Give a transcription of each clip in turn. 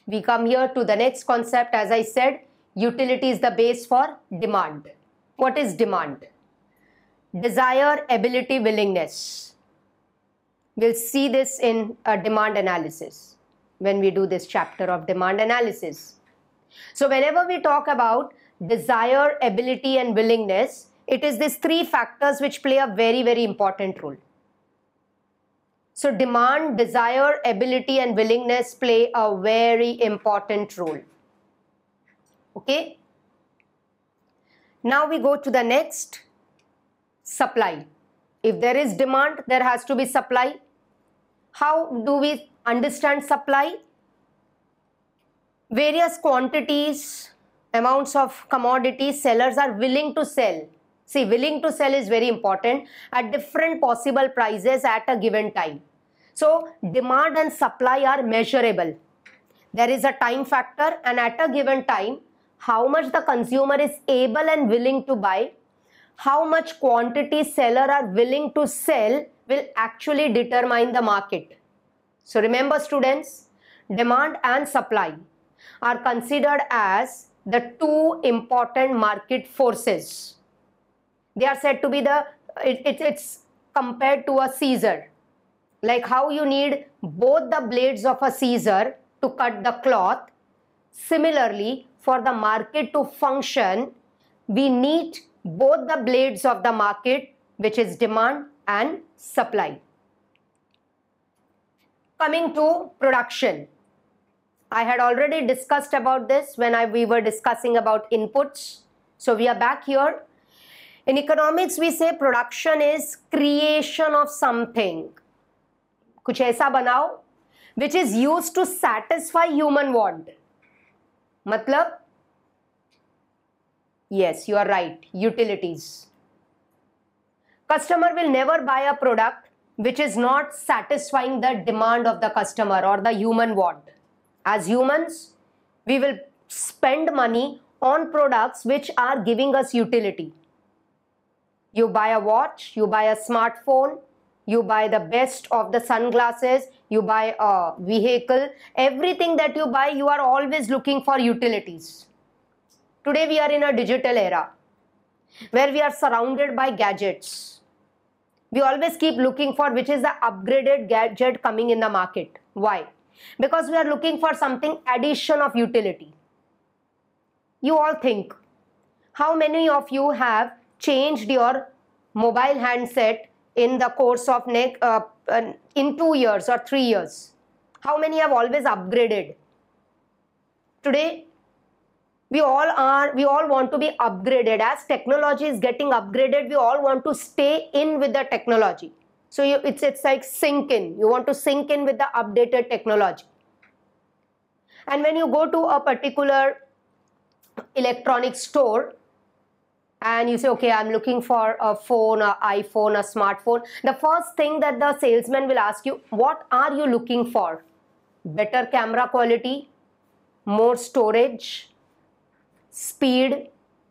We come here to the next concept. As I said, utility is the base for demand. What is demand? Desire, ability, willingness. We'll see this in a demand analysis when we do this chapter of demand analysis. So whenever we talk about desire, ability and willingness, it is these three factors which play a very, very important role. So demand, desire, ability and willingness play a very important role. Okay. Now we go to the next, supply. If there is demand, there has to be supply. How do we understand supply? Various quantities, amounts of commodities sellers are willing to sell. See, willing to sell is very important at different possible prices at a given time. So demand and supply are measurable. There is a time factor, and at a given time, how much the consumer is able and willing to buy, how much quantity seller are willing to sell will actually determine the market. So remember students, demand and supply are considered as the two important market forces. They are said to be it's compared to a scissor. Like how you need both the blades of a scissor to cut the cloth. Similarly, for the market to function, we need both the blades of the market, which is demand and supply. Coming to production. I had already discussed about this when we were discussing about inputs. So we are back here. In economics, we say production is creation of something. कुछ ऐसा बनाओ which is used to satisfy human want. मतलब, yes, you are right, utilities. Customer will never buy a product which is not satisfying the demand of the customer or the human want. As humans, we will spend money on products which are giving us utility. You buy a watch, you buy a smartphone, you buy the best of the sunglasses, you buy a vehicle. Everything that you buy, you are always looking for utilities. Today we are in a digital era where we are surrounded by gadgets. We always keep looking for which is the upgraded gadget coming in the market. Why? Because we are looking for something addition of utility. You all think, how many of you have changed your mobile handset in the course of in 2 years or 3 years? How many have always upgraded? Today, we all want to be upgraded. As technology is getting upgraded, we all want to stay in with the technology. So it's like sink in. You want to sink in with the updated technology. And when you go to a particular electronic store and you say, okay, I'm looking for a phone, an iPhone, a smartphone, the first thing that the salesman will ask you, what are you looking for? Better camera quality, more storage, speed,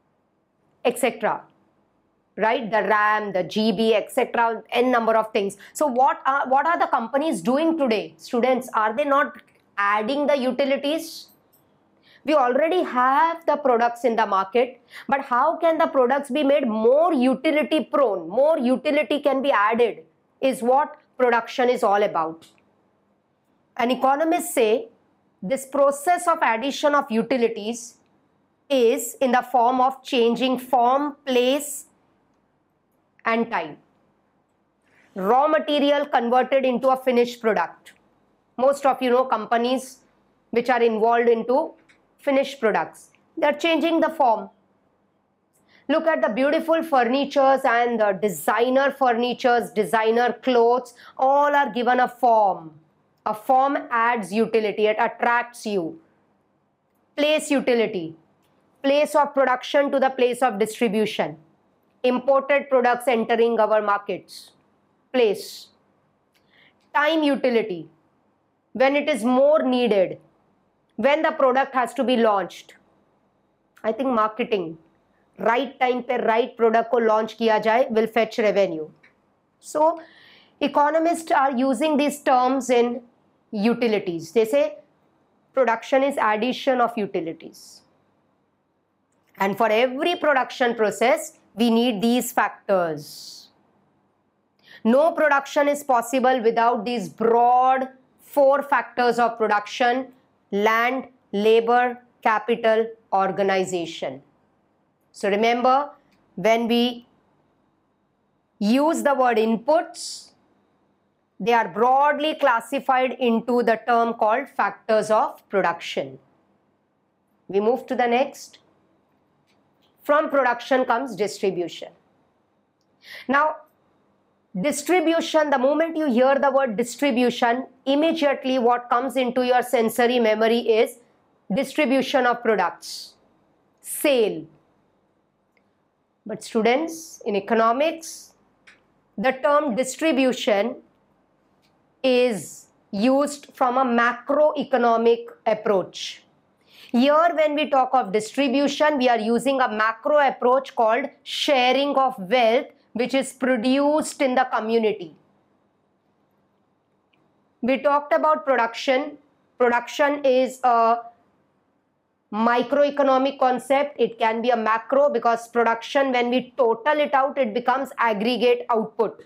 etc. Right? The RAM, the GB, etc. N number of things. So what are the companies doing today? Students, are they not adding the utilities? We already have the products in the market, but how can the products be made more utility prone? More utility can be added is what production is all about. And economists say this process of addition of utilities is in the form of changing form, place and time. Raw material converted into a finished product. Most of you know companies which are involved into finished products. They are changing the form. Look at the beautiful furnitures and the designer furnitures, designer clothes, all are given a form. A form adds utility, it attracts you. Place utility. Place of production to the place of distribution. Imported products entering our markets. Place. Time utility. When it is more needed. When the product has to be launched. I think marketing. Right time pe right product ko launch kiya jaye will fetch revenue. So economists are using these terms in utilities. They say Production is addition of utilities. And for every production process, we need these factors. No production is possible without these broad 4 factors of production: land, labor, capital, organization. So remember, when we use the word inputs, they are broadly classified into the term called factors of production. We move to the next. From production comes distribution. Now, distribution, the moment you hear the word distribution, immediately what comes into your sensory memory is distribution of products, sale. But students, in economics, the term distribution is used from a macroeconomic approach. Here, when we talk of distribution, we are using a macro approach called sharing of wealth, which is produced in the community. We talked about production. Production is a microeconomic concept. It can be a macro, because production, when we total it out, it becomes aggregate output.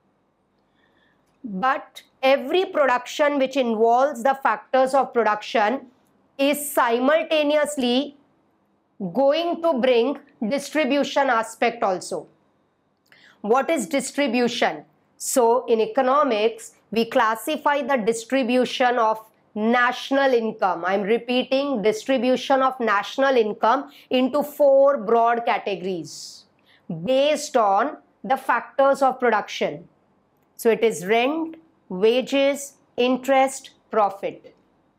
But every production which involves the factors of production is simultaneously going to bring distribution aspect also. What is distribution? So in economics, we classify the distribution of national income. I'm repeating, distribution of national income into 4 broad categories based on the factors of production. So it is rent, wages, interest, profit.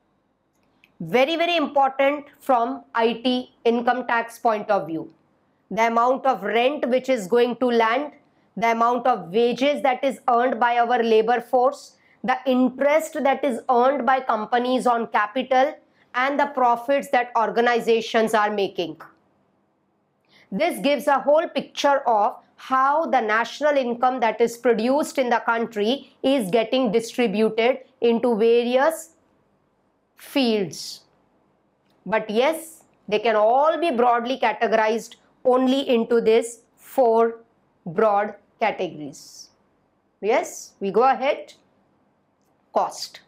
Very, very important from IT income tax point of view. The amount of rent which is going to land, the amount of wages that is earned by our labor force, the interest that is earned by companies on capital, and the profits that organizations are making. This gives a whole picture of how the national income that is produced in the country is getting distributed into various fields. But yes, they can all be broadly categorized only into these 4 broad categories. Yes, we go ahead. Cost.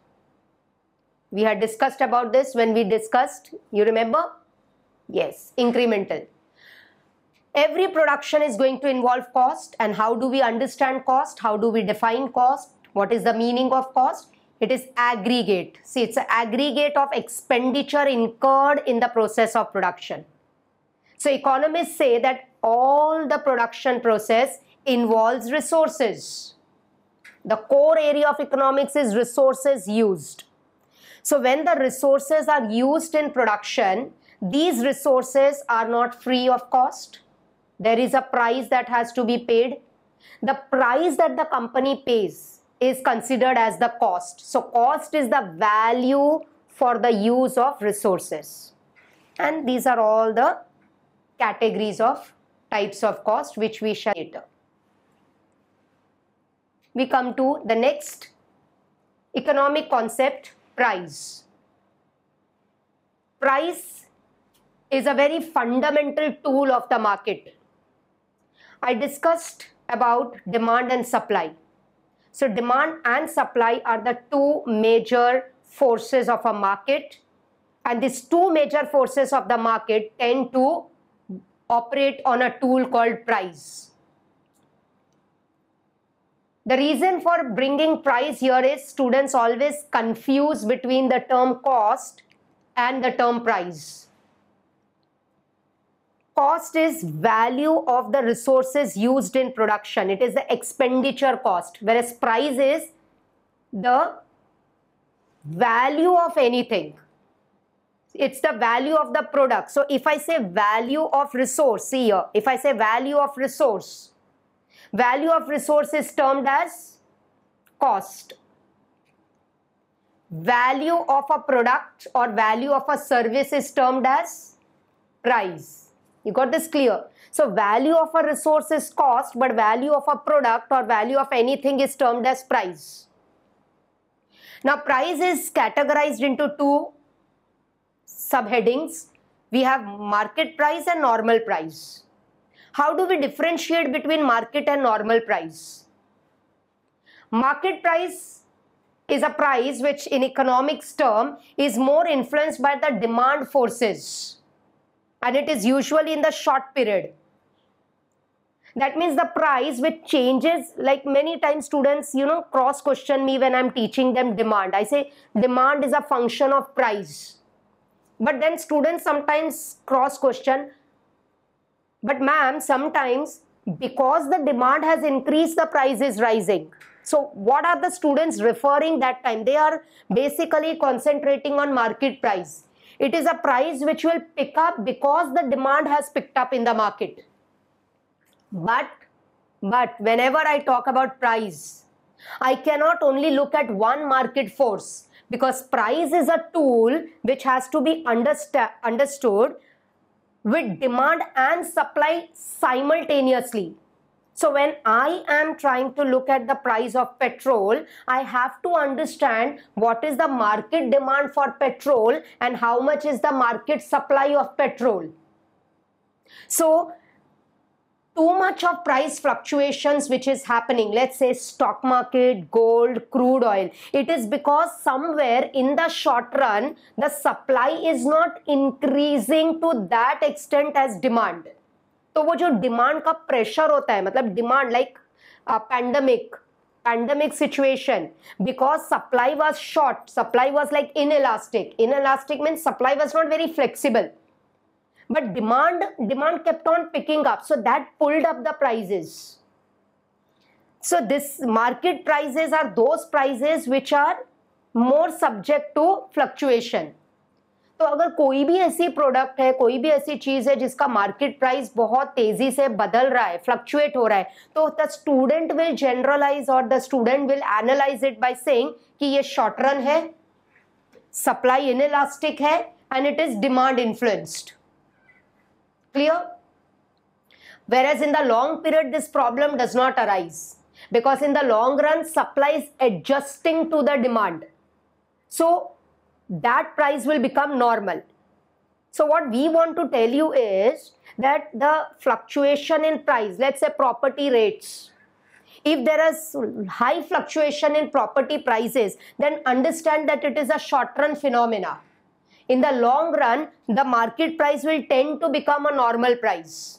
We had discussed about this when we discussed, you remember? Yes, incremental. Every production is going to involve cost. And how do we understand cost? How do we define cost? What is the meaning of cost? It is aggregate. See, it's an aggregate of expenditure incurred in the process of production. So economists say that all the production process involves resources. The core area of economics is resources used. So when the resources are used in production, these resources are not free of cost. There is a price that has to be paid. The price that the company pays is considered as the cost. So cost is the value for the use of resources. And these are all the categories of types of cost which we shall later. We come to the next economic concept, price. Price is a very fundamental tool of the market. I discussed about demand and supply. So demand and supply are the 2 major forces of a market, and these 2 major forces of the market tend to operate on a tool called price. The reason for bringing price here is students always confuse between the term cost and the term price. Cost is value of the resources used in production. It is the expenditure cost, whereas price is the value of anything. It's the value of the product. So if I say value of resource, see here, if I say value of resource is termed as cost. Value of a product or value of a service is termed as price. You got this clear? So value of a resource is cost, but value of a product or value of anything is termed as price. Now price is categorized into 2 subheadings. We have market price and normal price. How do we differentiate between market and normal price? Market price is a price which in economics term is more influenced by the demand forces, and it is usually in the short period. That means the price which changes, like many times students, cross question me when I'm teaching them demand. I say demand is a function of price. But then students sometimes cross question, but ma'am, sometimes because the demand has increased, the price is rising. So what are the students referring that time? They are basically concentrating on market price. It is a price which will pick up because the demand has picked up in the market. But whenever I talk about price, I cannot only look at one market force, because price is a tool which has to be understood with demand and supply simultaneously. So when I am trying to look at the price of petrol, I have to understand what is the market demand for petrol and how much is the market supply of petrol. So too much of price fluctuations which is happening, let's say stock market, gold, crude oil, it is because somewhere in the short run the supply is not increasing to that extent as demand. तो वो जो demand का pressure होता है, मतलब demand like pandemic situation, because supply was short, supply was like inelastic means supply was not very flexible, but demand kept on picking up, so that pulled up the prices. So this market prices are those prices which are more subject to fluctuation. तो अगर कोई भी ऐसी product है, कोई भी ऐसी चीज है जिसका मार्केट प्राइस बहुत तेजी से बदल रहा है, फ्लक्चुएट हो रहा है, तो द स्टूडेंट विल जनरलाइज और the student will analyse it by saying कि ये शॉर्ट रन है, सप्लाई इनइलास्टिक है, and it is demand influenced. Clear? Whereas in the long period this problem does not arise, because in the long run supply is adjusting to the demand, so that price will become normal. So what we want to tell you is that the fluctuation in price, let's say property rates, if there is high fluctuation in property prices, then understand that it is a short run phenomena. In the long run, the market price will tend to become a normal price.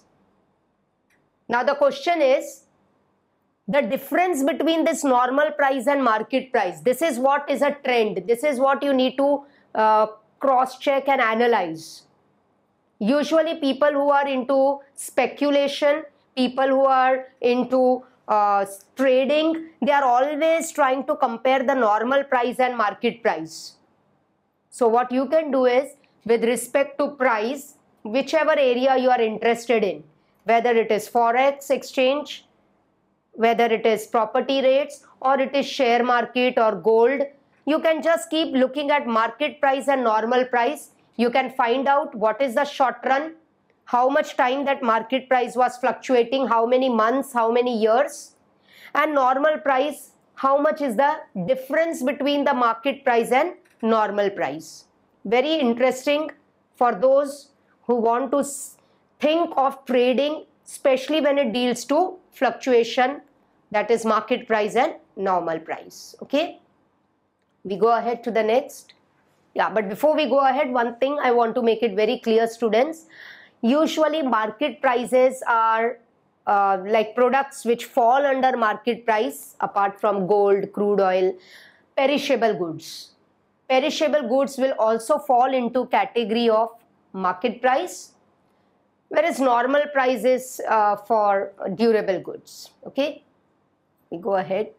Now the question is, the difference between this normal price and market price, this is what is a trend. This is what you need to cross-check and analyze. Usually people who are into speculation, people who are into trading, they are always trying to compare the normal price and market price. So what you can do is, with respect to price, whichever area you are interested in, whether it is forex exchange, whether it is property rates, or it is share market or gold, you can just keep looking at market price and normal price. You can find out what is the short run, how much time that market price was fluctuating, how many months, how many years, and normal price, how much is the difference between the market price and normal price. Very interesting for those who want to think of trading, especially when it deals to fluctuation, that is market price and normal price. Okay, we go ahead to the next. Yeah, but before we go ahead, one thing I want to make it very clear, students. Usually market prices are like products which fall under market price, apart from gold, crude oil, perishable goods. Perishable goods will also fall into category of market price, whereas normal price is for durable goods. Okay, we go ahead.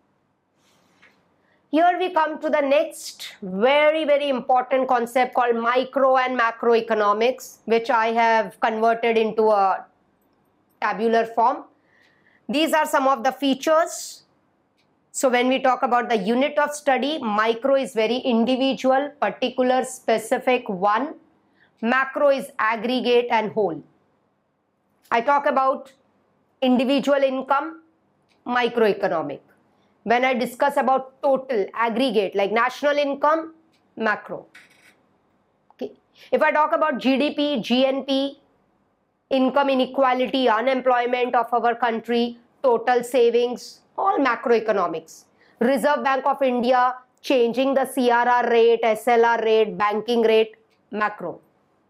Here we come to the next very important concept called micro and macroeconomics, which I have converted into a tabular form. These are some of the features. So when we talk about the unit of study, micro is very individual, particular, specific one. Macro is aggregate and whole. I talk about individual income, microeconomic. When I discuss about total, aggregate, like national income, macro. Okay. If I talk about GDP, GNP, income inequality, unemployment of our country, total savings, all macroeconomics. Reserve Bank of India changing the CRR rate, SLR rate, banking rate, macro.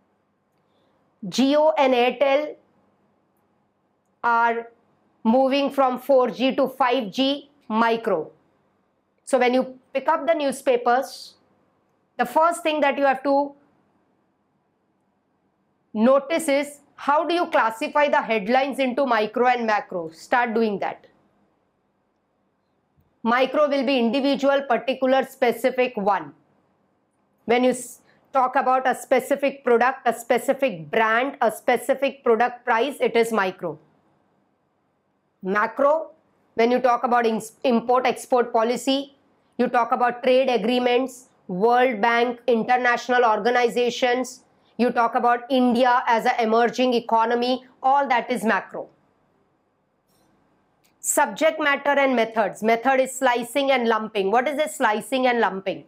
Jio and Airtel are moving from 4G to 5G, micro. So when you pick up the newspapers, the first thing that you have to notice is how do you classify the headlines into micro and macro? Start doing that. Micro will be individual, particular, specific one. When you talk about a specific product, a specific brand, a specific product price, it is micro. Macro, when you talk about import-export policy, you talk about trade agreements, World Bank, international organizations, you talk about India as an emerging economy, all that is macro. Subject matter and methods. Method is slicing and lumping. What is this slicing and lumping?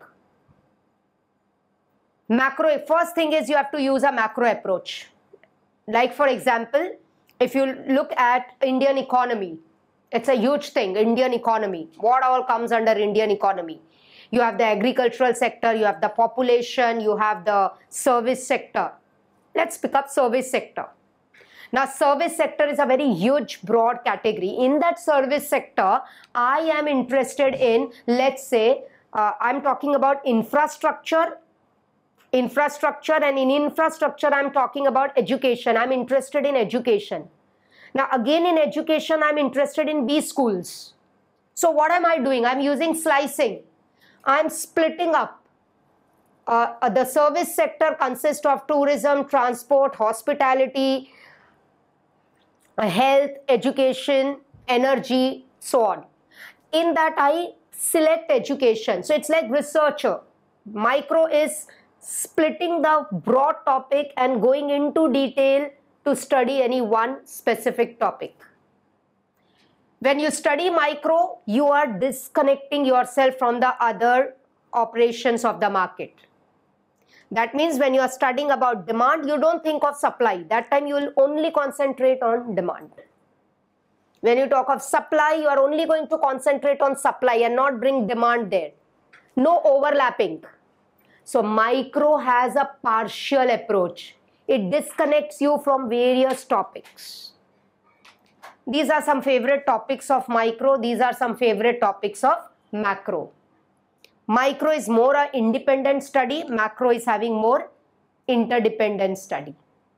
Macro, first thing is you have to use a macro approach. Like for example, if you look at Indian economy, it's a huge thing, Indian economy. What all comes under Indian economy? You have the agricultural sector, you have the population, you have the service sector. Let's pick up service sector. Now, service sector is a very huge, broad category. In that service sector, I am interested in, let's say, I'm talking about infrastructure, and in infrastructure, I'm talking about education. I'm interested in education. Now, again, in education, I'm interested in B schools. So what am I doing? I'm using slicing. I'm splitting up. The service sector consists of tourism, transport, hospitality, health, education, energy, so on. In that, I select education. So it's like researcher. Micro is splitting the broad topic and going into detail to study any one specific topic. When you study micro, you are disconnecting yourself from the other operations of the market. That means when you are studying about demand, you don't think of supply. That time you will only concentrate on demand. When you talk of supply, you are only going to concentrate on supply and not bring demand there. No overlapping. So micro has a partial approach. It disconnects you from various topics. These are some favorite topics of micro. These are some favorite topics of macro. Micro is more an independent study. Macro is having more interdependent study.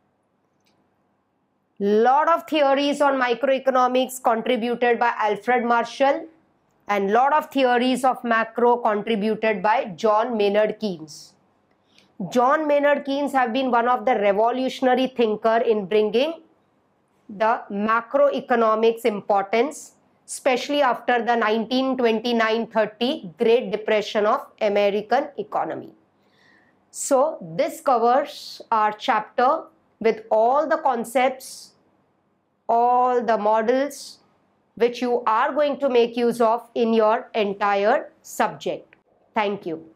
Lot of theories on microeconomics contributed by Alfred Marshall and lot of theories of macro contributed by John Maynard Keynes. John Maynard Keynes have been one of the revolutionary thinker in bringing the macroeconomics importance, especially after the 1929-30 Great Depression of American economy. So this covers our chapter with all the concepts, all the models which you are going to make use of in your entire subject. Thank you.